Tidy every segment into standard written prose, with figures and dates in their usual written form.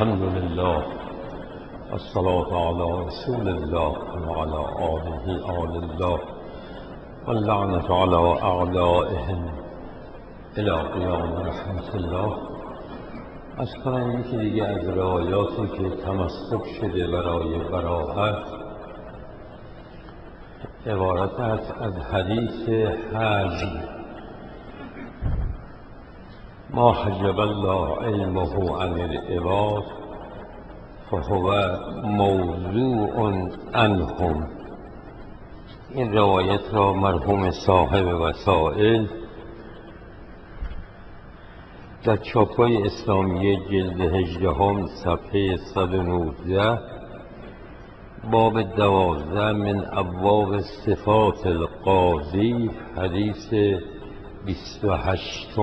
الحمد لله والصلاة على رسول الله وعلى آله آل الله واللعنة على أعدائهم إلى قیام رحمت الله. از کنم یکی دیگه از روایاتی که تمسک شده برای براءت عبارت است از حدیث حج: ما حجب الله علمه عن العباد فهو موضوع عنهم. این روایت را مرحوم صاحب وسائل در چاپ‌های اسلامیه جلد 18 صفحه 119 باب 12 من ابواب صفات القاضی حدیث 28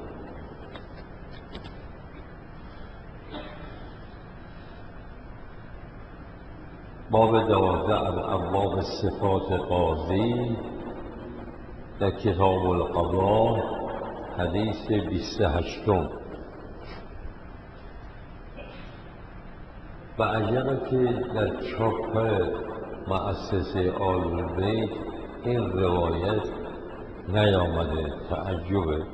باب 12 از ابواب صفات قاضی در کتاب القضاء حدیث 28. و عجبه که در چاپ مؤسسه آل بیت این روایت نیامده. تعجبه.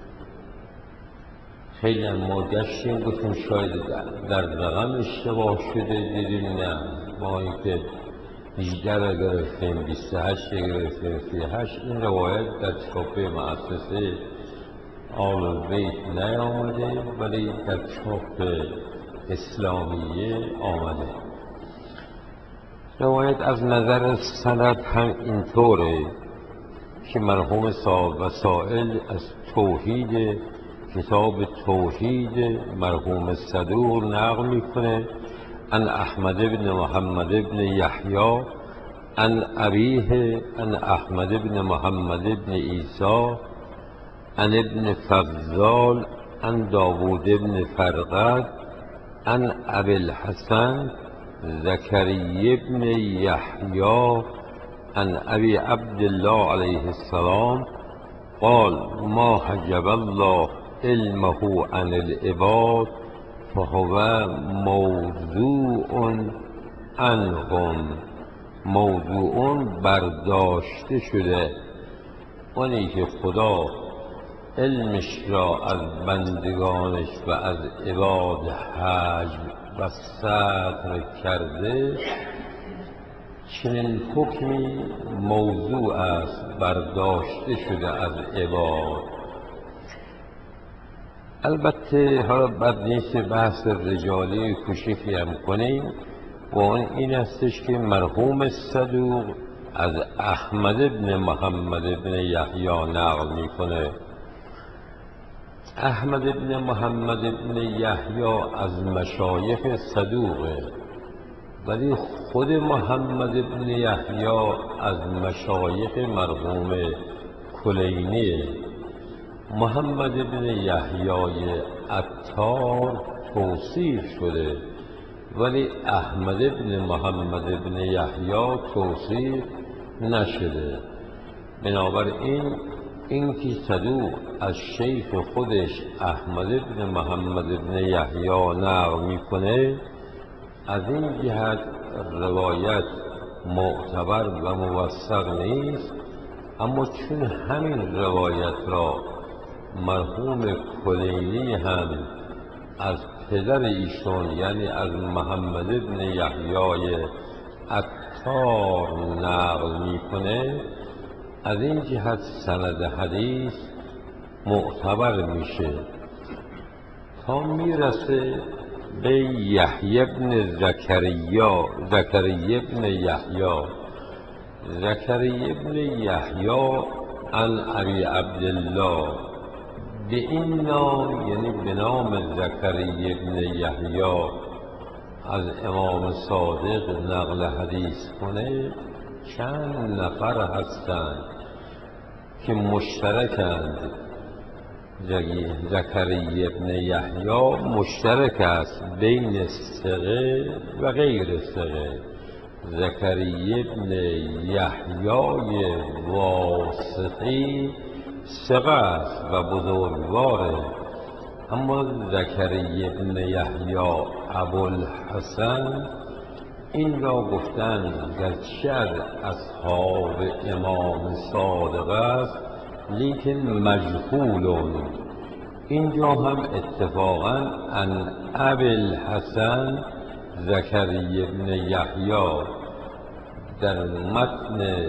خیلی ما گشتیم گفتیم شاید در رقم اشتباه شده، دیدیم نه، ما اینکه 18 گرفتیم 28 گرفتیم 38. این روایت در چاپ مؤسسه آل بیت نیامده ولی در چاپ اسلامیه آمده. روایت از نظر سند هم اینطوره که مرحوم صاحب وسائل از توحید کتاب توحید مرحوم صدوق نقل میکنه عن احمد بن محمد بن یحیی عن ابیه عن احمد بن محمد بن عیسی عن ابن فضال عن داوود بن فرقد عن ابی الحسن زکریا بن یحیی عن ابی عبدالله علیه السلام قال ما حجب الله علمه عن العباد فهو موضوع عنهم. موضوع برداشته شده، اونی که خدا علمش را از بندگانش و از عباد حجب و ستر کرده، چنین حکمی موضوع است، برداشته شده از عباد. البته حالا بد نیست بحث رجالی کوششی هم کنیم و اون این استش که مرحوم صدوق از احمد بن محمد بن یحیی نقل میکنه. احمد بن محمد بن یحیی از مشایخ صدوقه، ولی خود محمد بن یحیی از مشایخ مرحوم کلینیه. محمد بن یحیی عطار توصیف شده ولی احمد بن محمد بن یحیی توصیف نشده. بنابراین این که صدوق از شیخ خودش احمد بن محمد بن یحیی نقل میکنه، از این جهت روایت معتبر و موثق نیست. اما چون همین روایت را مرحوم کلینی هم از پدر ایشون یعنی از محمد بن یحیی عطار نقل میکنه، از این جهت سند حدیث معتبر میشه تا میرسه به یحیی بن زکریا بن یحیی عن ابی عبدالله. به این نام یعنی به نام زکریا بن یحیی از امام صادق نقل حدیث کنه چند نفر هستند که مشترکند. زکریا بن یحیی مشترک است بین ثقه و غیر ثقه. زکریا بن یحیی واسطی ثقه است و بزرگواره، اما زکریا ابن یحیی ابوالحسن این را گفتند گرچه از اصحاب امام صادق است لیکن مجهول. اینجا هم اتفاقا عن ابوالحسن زکریا ابن یحیی در متن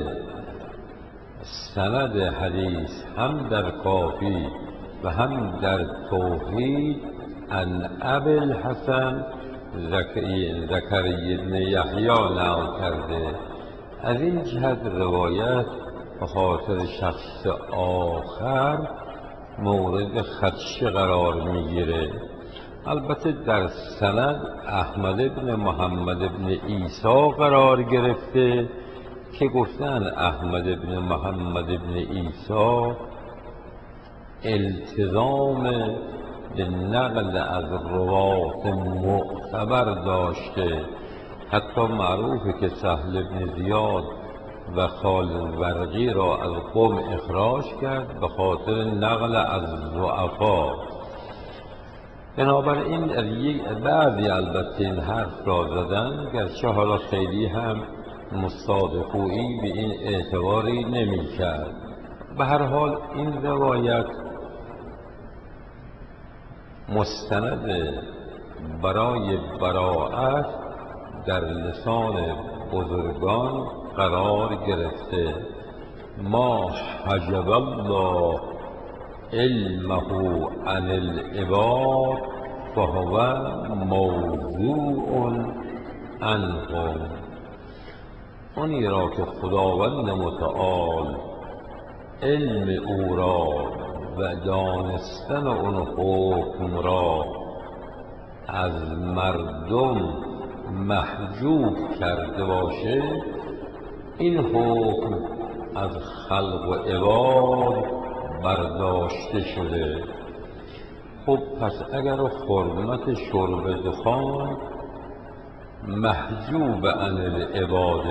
سند حدیث هم در کافی و هم در توحید عن ابوالحسن زکریا ابن یحیی نقل کرده. از این جهت روایت به خاطر شخص آخر مورد خدشه قرار میگیره. البته در سند احمد بن محمد بن عیسی قرار گرفته که گفتن احمد بن محمد بن عیسی التزام به نقل از روات معتبر داشته. حتی معروفه که سهل بن زیاد و خالد ورقی را از قوم اخراج کرد به خاطر نقل از ضعفا. بنابراین بعضی البته این حرف را زدن، گرچه حالا خیلی هم مصادقویی به این اعتباری نمی کرد. به هر حال این روایت مستند برای براءت در لسان بزرگان قرار گرفته. ما حجب الله علمه عن العباد فهو موضوع عنهم. آنی را که خداوند متعال علم او را و دانستن اون حکم را از مردم محجوب کرده باشه، این حکم از خلق و عباد برداشته شده. خب پس اگر حرمت شرب دخان محجوب عن العباد،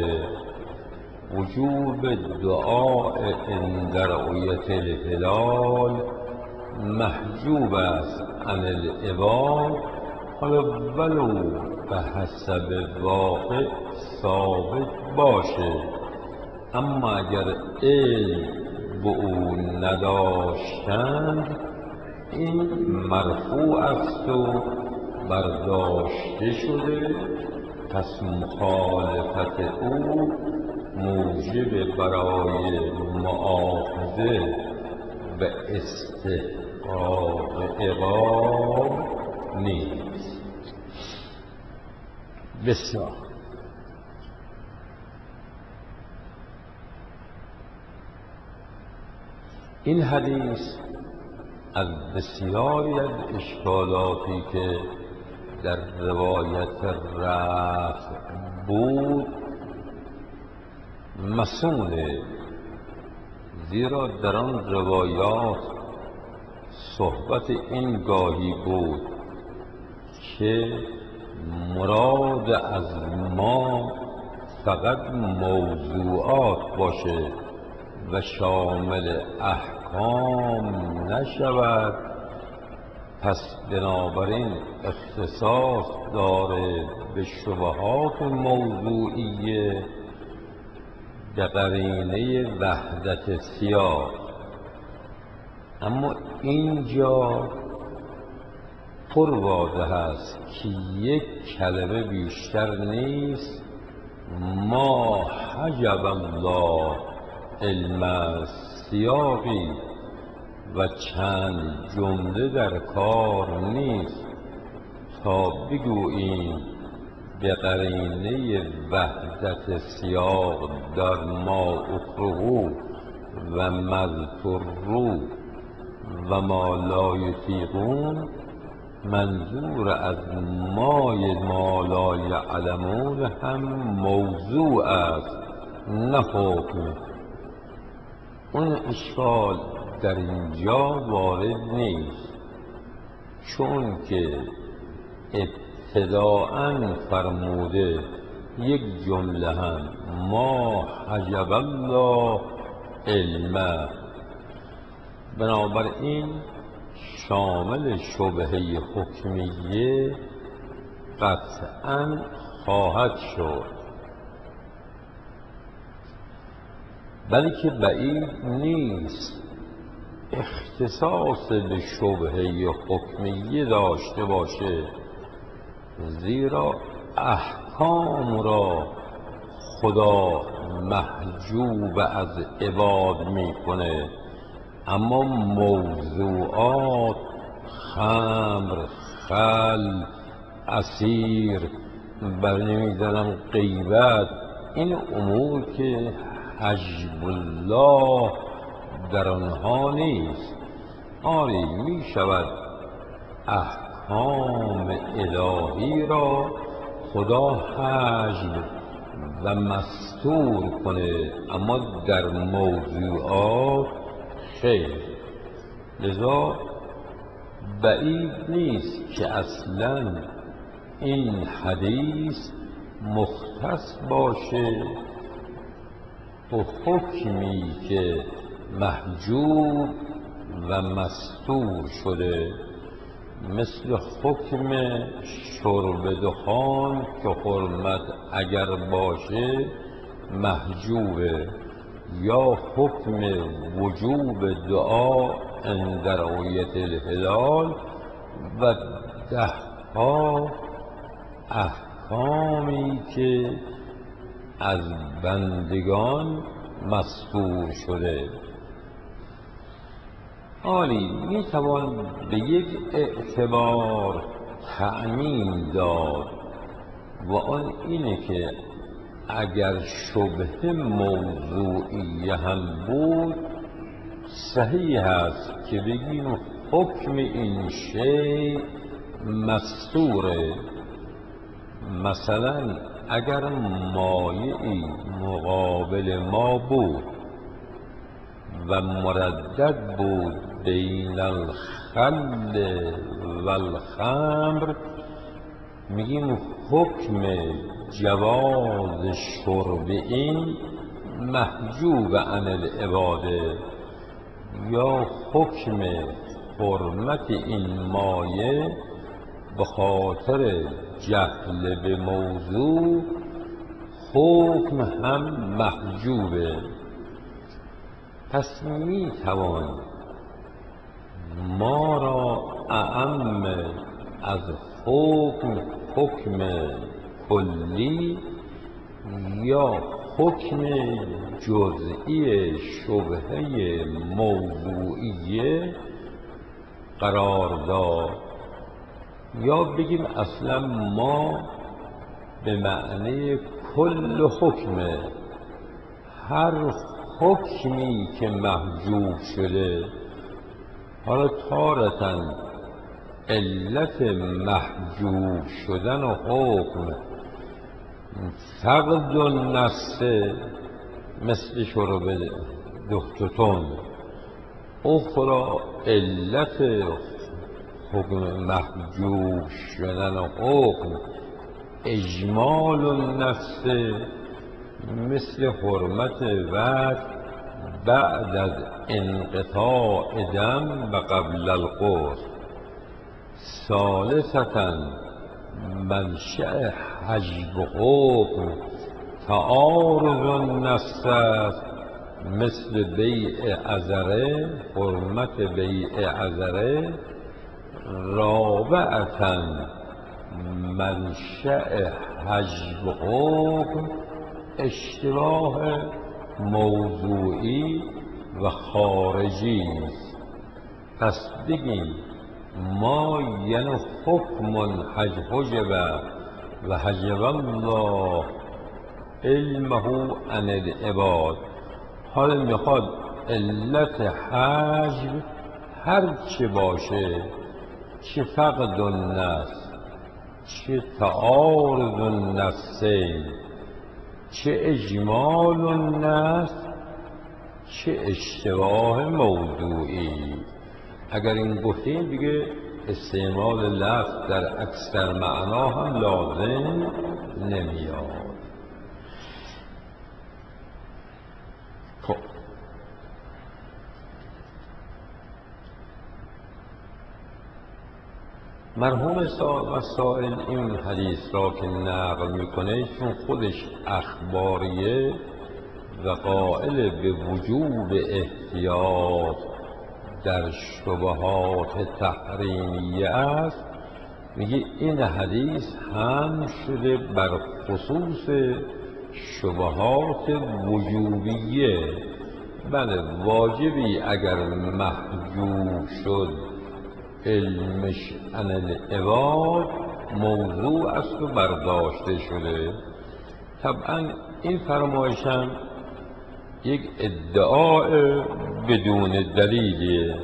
وجوب دعاء عند رؤیت الهلال محجوب است عن العباد، حالا ولو به حسب واقع ثابت باشه، اما اگر علم به او نداشتند این مرفوع است و برداشته شده. پس مخالفت او موجب برای مؤاخذه و استحقاق عقاب نیست. بسیار این حدیث از بسیاری از اشکالاتی که در روایت رفع بود مصونه، زیرا در آن روایات صحبت این گاهی بود که مراد از ما فقط موضوعات باشه و شامل احکام نشود. پس بنابراین اختصاص داره به شبهات موضوعیه به قرینه وحدت سیاق. اما اینجا پر واضح است که یک کلمه بیشتر نیست. ما حجب الله علم سیاقی و چند جمله در کار نیست تا بگوییم به قرینه وحدت سیاق در ما اکرهو و مذکرو و ما لا یطیقون منظور از ما لا یعلمون هم موضوع است نه حکم. اون اشکال در اینجا وارد نیست، چون که ابتداءً فرموده یک جمله هم ما حجب الله علمه. بنابراین شامل شبهه حکمیه قطعاً خواهد شد، بلکه بعید نیست اختصاص به شبهه حکمیه داشته باشه، زیرا احکام را خدا محجوب از عباد میکنه، اما موضوعات خمر، خل، اسیر، بر نمیدانم غیبت، این امور که حجب الله در آنها نیست. آری می شود احکام الهی را خدا حجب و مستور کنه، اما در موضوعات خیر. لذا بعید نیست که اصلا این حدیث مختص باشه به حکمی که محجوب و مستور شده، مثل حکم شرب دخان که حرمت اگر باشه محجوبه، یا حکم وجوب دعا عند رؤیت الهلال و دهها احکامی که از بندگان مستور شده. آری می توان به یک اعتبار تعمیم داد و آن اینه که اگر شبه موضوعیه هم بود صحیح است که بگیم حکم این شیء مستوره. مثلا اگر مایعی مقابل ما بود و مردد بود بین الخل و الخمر، میگیم حکم جواز شرب این محجوب عن العباده، یا حکم حرمت این مایع به خاطر جهل به موضوع حکم هم محجوبه. پس می توان ما را اعم از حکم کلی یا حکم جزئی شبهه موضوعیه قرار داد، یا بگیم اصلا ما به معنی کل حکمه، هر حکمی که محجوب شده. حالا تارتاً علت محجوب شدن و حکم فقد النفس مثل شرب دختتون، اخرى علت حکم محجوب شدن و حکم اجمال النفس مثل حرمت وقت بعد از انقطاع دم و قبل الغسل. ثالثة منشأ حجب حکم تعارض النفس مثل بیع عذره، حرمت بیع عذره. رابعة منشأ حجب حکم اشتباه موضوعی و خارجی است. پس بگیم ما یعنی حکم حجب و حجب الله علمه عن العباد. حالا میخواد علت حجب هر چه باشه، چه فقد النفس، چه تعارض النفسین، چه اجمال النفس، چه اشتباه موضوعی. اگر این گفتیم دیگه استعمال لفظ در اکثر معنا هم لازم نمیاد. خب مرحوم سائل این حدیث را که نقل میکنه چون خودش اخباریه و قائل به وجوب احتیاط در شبهات تحریمیه است، میگه این حدیث هم شده بر خصوص شبهات وجوبیه. بله، واجبی اگر محجوب شد علمش عن العباد موضوع است و برداشته شده. طبعا این فرمایش هم یک ادعاء بدون دلیلیه.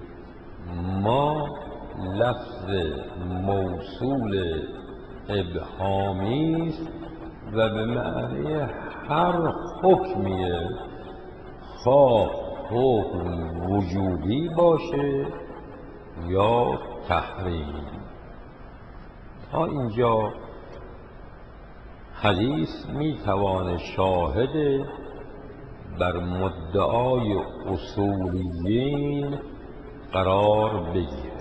ما لفظ موصول ابهامی است و به معنی هر حکمیه، خواه حکم وجوبی باشه یا تحریمی. تا اینجا حدیث میتوانه شاهد بر مدعای اصولیین قرار بگیره.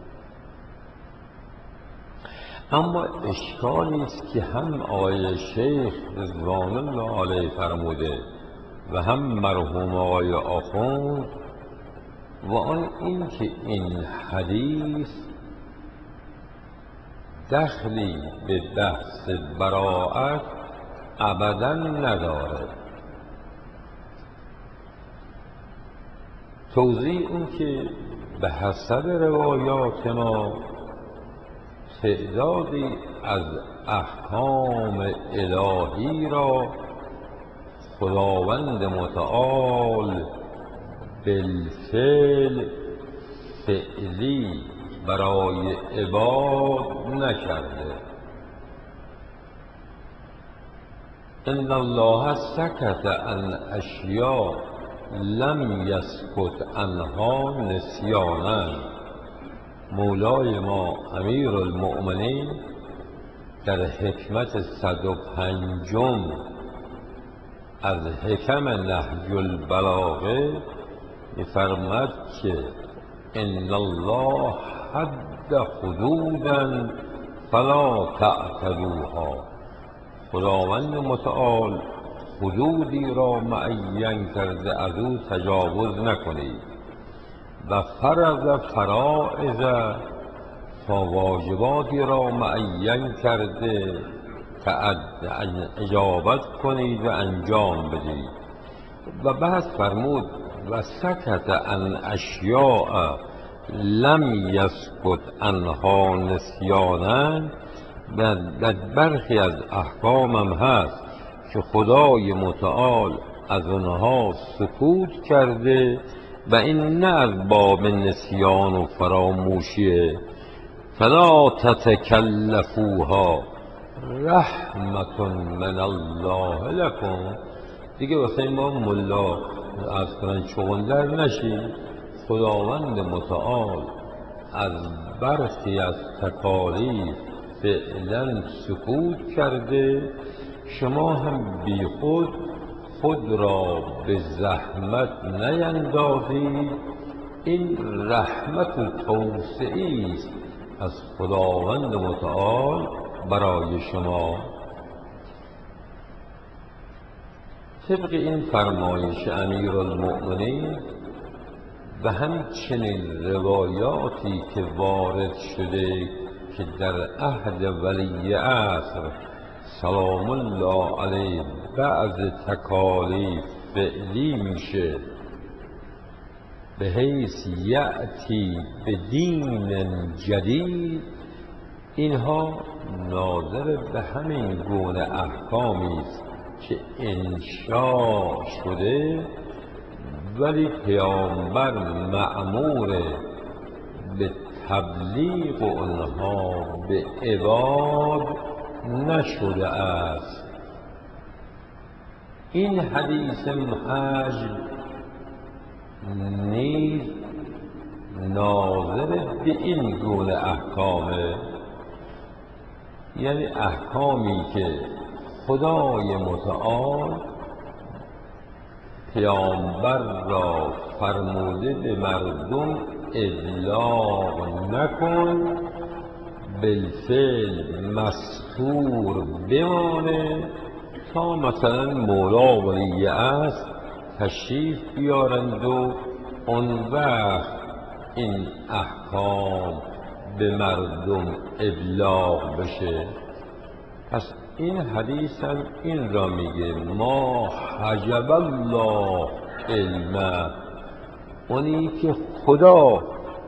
اما اشکالی است که هم آقای شیخ رضوان الله علیه فرموده و هم مرحوم آقای آخوند، و آن این که این حدیث دخلی به بحث براءت ابدا نداره. توضیح این که به حسب روایات ما تعدادی از احکام الهی را خداوند متعال بالفعل فعلی برای عباد نکرده. ان الله سکت عن اشیاء لم یسکت عنها نسیانا. مولای ما امیر المؤمنین در حکمت 105 از حکم نهج البلاغه می‌فرماید که ان الله حد حدودا فلا تعتدوها. خداوند متعال حدودی را معین کرده، از او تجاوز نکنید. و فرض فرائض، تا واجباتی را معین کرده که اجابت کنید و انجام بدید. و بعد فرمود و سکت عن اشیاء لم یسکت عنها نسیانا. در برخی از احکامم هست که خدای متعال از آنها سکوت کرده و این نه از باب نسیان و فراموشیه. فلا تتکلفوها رحمت من الله لکم. دیگه واسه ما ملا از کنن چغندر نشید. خداوند متعال از برخی از تکالیف فعلا سکوت کرده، شما هم بی خود را به زحمت نیندازید. این رحمت و توسعی است از خداوند متعال برای شما. طبق این فرمایش امیرالمؤمنین و همچنین روایاتی که وارد شده که در عهد ولی عصر سلام الله علیه بعض تکالیف فعلی میشه به حیث یأتی به دین جدید، اینها ناظر به همین گونه احکامی است که انشاء شده ولی پیامبر مأمور به تبلیغ آنها به عباد نشده است. این حدیث محج نیز ناظر به این گونه احکامه، یعنی احکامی که خدای متعال پیامبر را فرموده به مردم ابلاغ نکن بالفعل مستور بمانه تا مثلا مولا ولی است تشریف بیارند و اون وقت این احکام به مردم ابلاغ بشه. پس این حدیث هم این را میگه ما حجب الله علم، اونی که خدا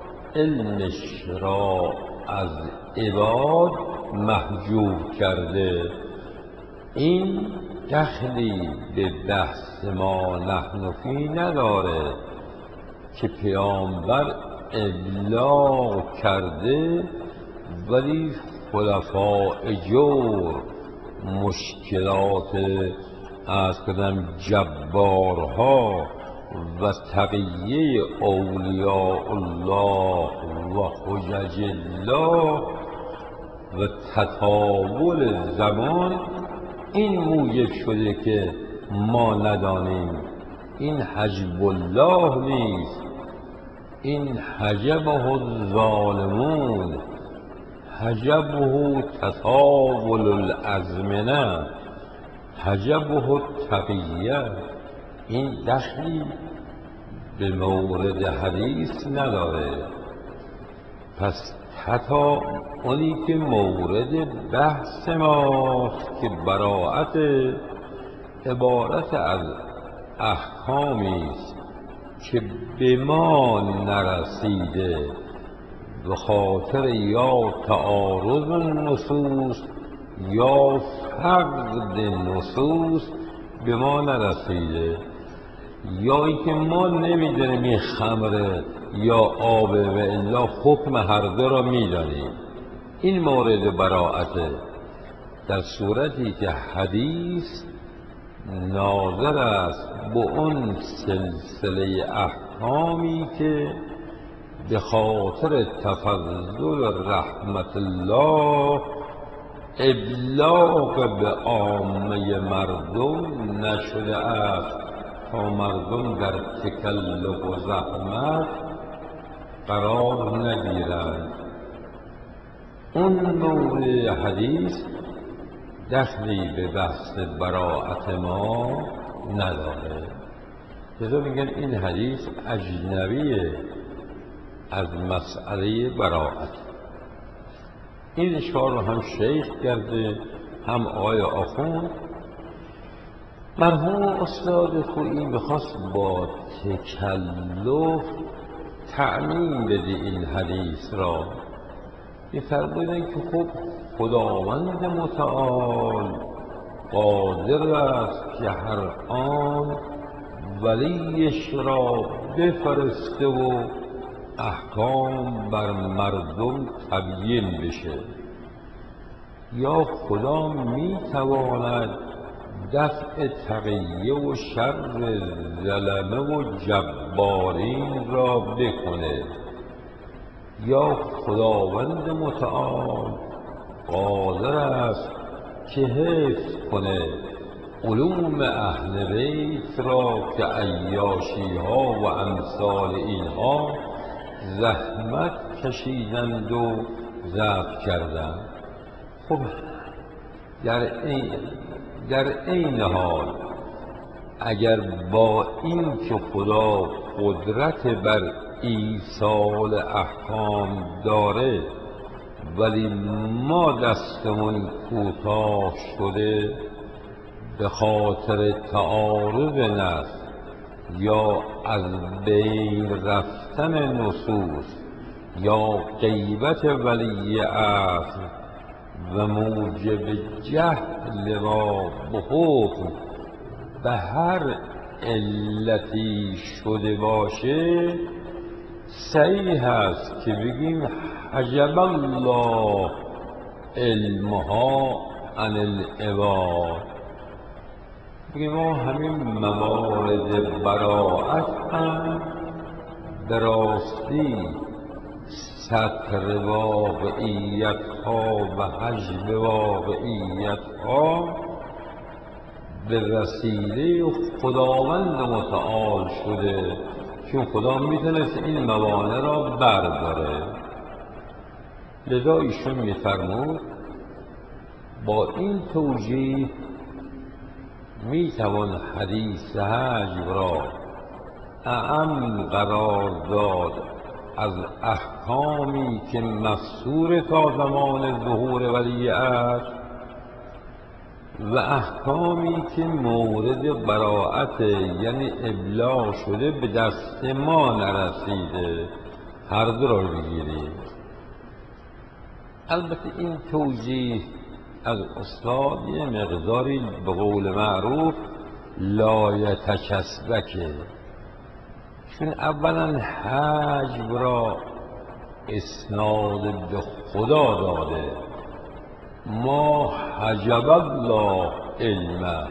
علمش را از عباد محجوب کرده. این دخلی به بحث ما نحن فی نداره که پیامبر ابلاغ کرده ولی خلفاء جور مشکلات از کدام جبارها و تقیه اولیاء الله و حجج الله و تطاول زمان این موجب شده که ما ندانیم. این حجب الله نیست، این حجبه الظالمون، حجبه تطاول الازمنه، حجبه التقیه. این دخلی به مورد حدیث نداره. پس حتی اونی که مورد بحث ماست که براءت عبارت از احکامی است که به ما نرسیده به خاطر یا تعارض النصوص یا فقد نصوص به ما نرسیده، یا اینکه ما نمیدونیم این خمره یا آبه و الا حکم هر دو را میدانیم. این مورد براءته. در صورتی که حدیث ناظر است به اون سلسله احکامی که به خاطر تفضل رحمت الله ابلاغ به عامه مردم نشده است تا مردم در تکلف و زحمت قرار نگیرند. اون نوع حدیث دخلی به بحث براءت ما نداره. لذا میگن این حدیث اجنبیه از مسئله براءت. این اشاره هم شیخ کرده هم آقای آخوند. مرحوم استاد خویی میخواست با تکلف تعمیم بده این حدیث را. می‌فرمودند که خب خداوند متعال قادر است که هر آن ولیش را بفرسته و احکام بر مردم تبیین بشه، یا خدا میتواند دفع تقیه و شر ظلمه و جبارین را بکنه، یا خداوند متعال قادر است که حفظ کنه علوم اهل بیت را که عیاشی ها و امثال اینها زحمت کشیدند و ضبط کردند. خب در این حال اگر با این که خدا قدرت بر ایصال احکام داره ولی ما دستمون کوتاه شده به خاطر تعارض نفس یا از بین رفتن نصوص یا غیبت ولی عهد و موجب جهل ما به حکم به هر علتی شده باشه، صحیح هست که بگیم حجب الله علمها عن العباد. بگیم ما همین موارد براءت هم به راستی ستر واقعیت ها و حجب واقعیت ها به وسیله خداوند متعال شده، چون خدا میتونست این موانع را برداره. لذا ایشون می‌فرمود با این توجیه میتوان حدیث حجب را اعم قرار داد از احکامی که مستور تا زمان ظهور ولی عصر و احکامی که مورد براءت یعنی ابلاغ شده به دست ما نرسیده، هر دو را بگیریم. البته این توجیه از استاد یه مقداری به قول معروف لایتکسبکه، چون اولا حجب را اسناد به خدا داده، ما حجب الله علمه.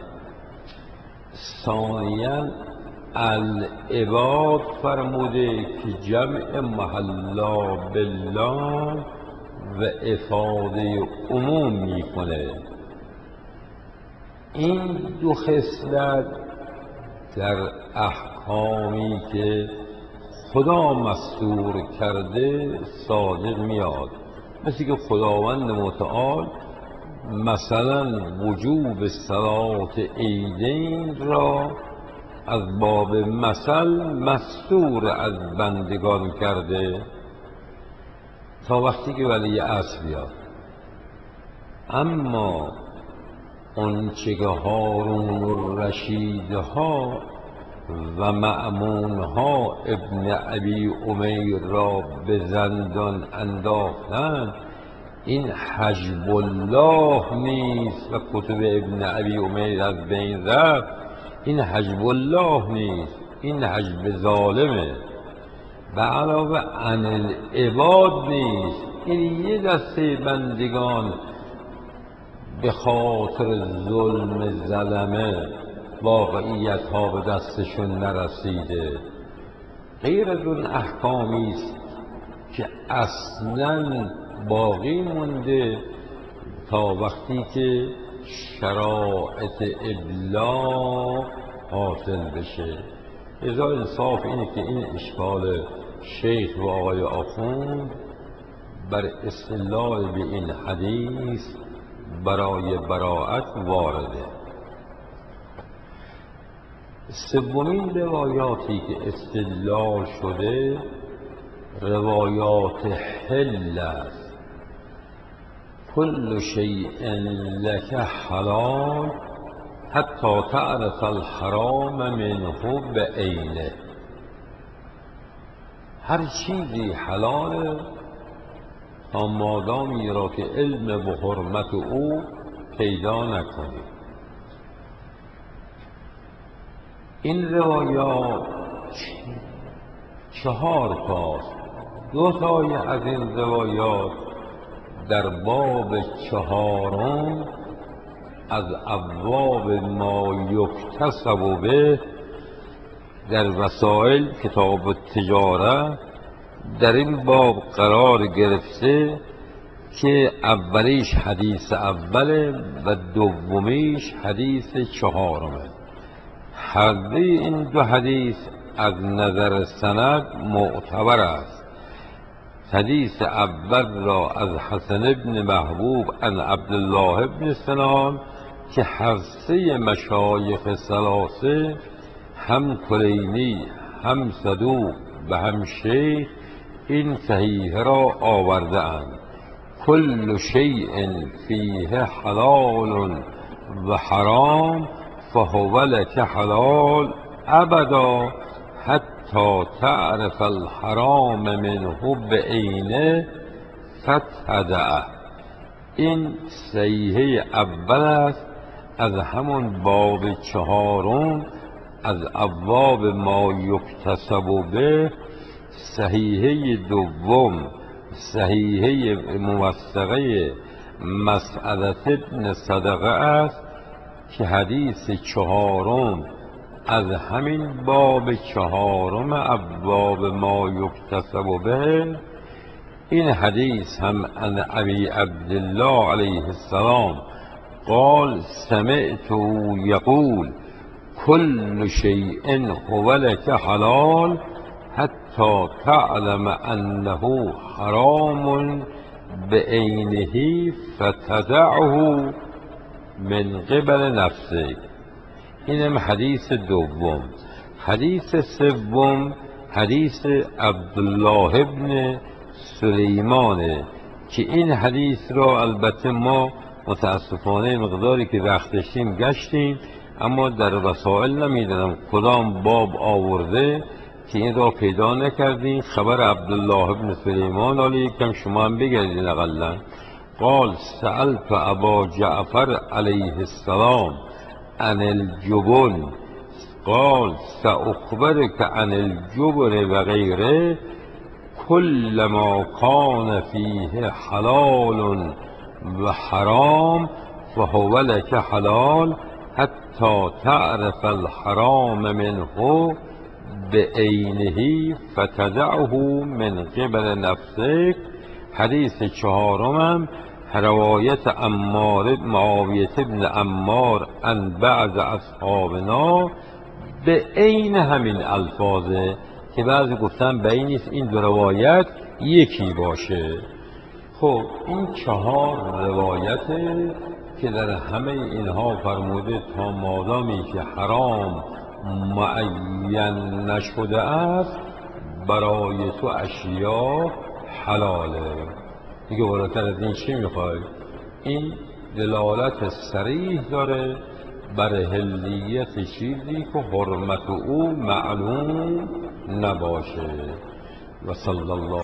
ثانیا العباد فرموده که جمع محلا بالله و افاده عموم میکنه. این دو خصلت در احکامی که خدا مستور کرده صادق میاد، مثل که خداوند متعال مثلا وجوب صلات عیدین را از باب مثل مستور از بندگان کرده تا وقتی که ولی عصر بیاد. اما آنچه که هارون الرشیدها و مأمونها ابن ابی امیر را به زندان انداختند، این حجب الله نیست و کتب ابن ابی امیر از بین رفت، این حجب الله نیست، این حجب ظالمه. به علاوه عن العباد نیست، این یه دسته بندگان به خاطر ظلم ظلمه واقعیت ها به دستشون نرسیده. غیر از اون احکامی است که اصلا باقی مونده تا وقتی که شرایط ابلاغ حاصل بشه. لذا انصاف اینه که این اشکال شیخ و آقای آخوند بر استدلال به این حدیث برای براءت وارده. سومین روایاتی که استدلال شده روایات حل است. کل شیء لک حلال حتی تعرف الحرام منه بعینه. هر چیزی حلاله تا مادامی را که علم به حرمت او پیدا نکنی. این روایات 4 تاست. 2 تای از این روایات در باب 4 از ابواب ما یکتسب به در وسائل کتاب التجاره در این باب قرار گرفته که اولیش حدیث اوله و دومیش حدیث 4. هر دوی این 2 حدیث از نظر سند معتبر است. حدیث اول را از حسن بن محبوب عن عبدالله بن سنان که هر 3 مشایخ ثلاثه هم کلینی هم صدوق و هم شیخ این صحیح را آورده اند. کل شیء فیه حلال و حرام فهو لک حلال ابدا حتی تعرف الحرام منه بعینه فتدعه. این صحیحه اول است از همون باب 4 از ابواب ما یکتسب به. صحیحه دوم صحیحه موثقه مسعدة ابن صدقه است که حدیث 4 از همین باب 4 ابواب ما یکتسب به. این حدیث هم عن ابی عبدالله علیه السلام قال سمعت یقول کل شیء هو لک حلال حتی تعلم انه حرام بعینه فتدعه من قبل نفسه. اینم حدیث دوم. حدیث سوم حدیث عبدالله ابن سلیمانه که این حدیث را البته ما متاسفانه مقداری که وقت داشتیم گشتیم، اما در وسائل نمیدونم کدام باب آورده که این را پیدا نکردیم. خبر عبدالله ابن سلیمان، حالا یکم شما هم بگردید اقلا. قال سألت ابا جعفر علیه السلام عن الجبن قال سأخبرك عن الجبن و غیره كل ما كان فيه حلال و حرام فهو لك حلال حتى تعرف الحرام منه بعینه فتدعه من قبل نفسك. حدیث چهارمم روایت معاویه ابن عمار عن بعض اصحابنا به عین همین الفاظه که بعضی گفتن به این نیست، این دو روایت یکی باشه. خب این چهار روایته که در همه اینها فرموده تا مادامی که حرام معین نشده است برای تو اشیا حلاله. دیگه بالاتر از این چی میخوای؟ این دلالت صریح داره بر حلیت چیزی که حرمت او معلوم نباشه. و صلی الله